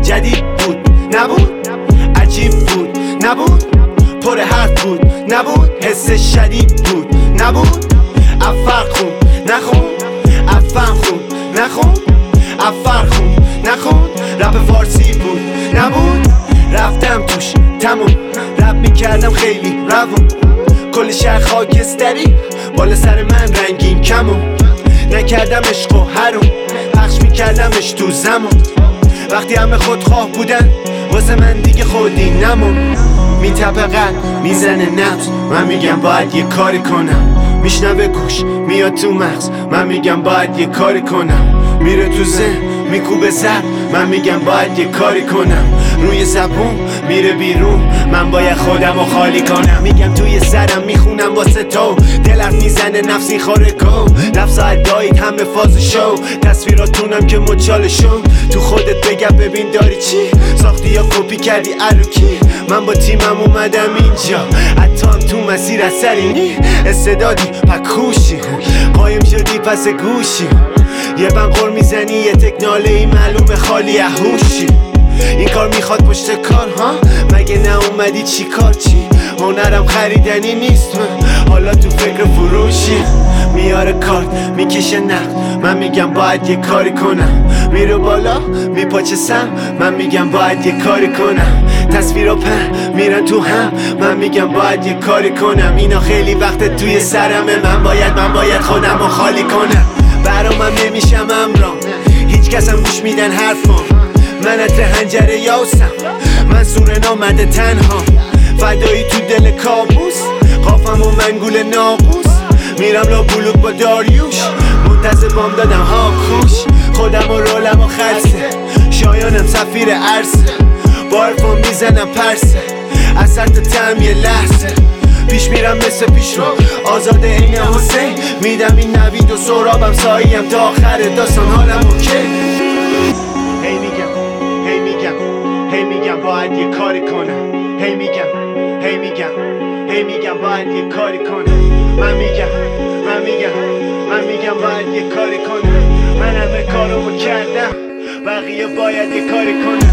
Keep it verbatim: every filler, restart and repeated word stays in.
جدید بود نبود، عجیب بود نبود، پر حرف بود نبود، حس شدید بود نبود، افر خون نخون، افن خون نخون، افر خون نخون، رپ فارسی بود نبود، رفتم توش تموم، رپ میکردم خیلی روون، کل شهر خاکستری بالا سر من رنگین کمون، نکردم عشق و حروم، پخش میکردمش تو زمان، وقتی همه خودخواه بودن واسه من دیگه خودی نمون، میتپه قلب میزنه نبض، من میگم باید یه کاری کنم، میشنوه گوش میاد تو مغز، من میگم باید یه کاری کنم، میره تو ذهن میکوبه زد، من میگم باید یه کاری کنم، روی زبون میره بیرون، من باید خودمو خالی کنم، میگم توی سرم میخونم واسه تو، دلت میزنه نفسی خوره گو، لفظ ادایید همه فاز شو، تصویراتونم که مچاله شد، تو خودت بگم ببین داری چی ساختی یا کپی کردی الوکی، من با تیمم اومدم اینجا، حتی هم تو مسیر اثرینی، استعدادی پکوشی، قایم شدی پس گوشی، یه بنقر میزنی یه تکناله ای معلومه خالی هوشی، این کار میخواد پشت کار ها، مگه نه اومدی چی کار چی، هنرم خریدنی نیست، من حالا تو فکر فروشی، میاره کارت میکشه نقد، من میگم باید یه کاری کنم، میره بالا میپاچه سم، من میگم باید یه کاری کنم، تصویر و پن میرن تو هم، من میگم باید یه کاری کنم، اینا خیلی وقت توی سرمه، من باید من باید خودمو خالی کنم، برامم نمیشم امرام، هیچ کس هم گوش میدن حرفام، من اتر هنجره یاسم، من سور نامده تنها، فدایی تو دل کابوس، قافم و منگول ناقوس، میرم لا بلوک با داریوش، منتظر بام دادم ها کوش، خودم و رولم و خلصه، شایانم سفیر عرصه، با حرفام میزنم پرسه، اثر تا تم یه لحظه، پیش میرم مثل پیش رو آزاده این حسین، میدم این نوید و سرابم ساییم تا آخر داستان حالم اوکی، هی میگم هی میگم هی میگم باید یه کاری کنم، هی میگم هی میگم هی میگم باید یه کاری کنم، من میگم من میگم من میگم باید یه کاری کنم، من همه کارو کردم بقیه باید یه کاری کنم.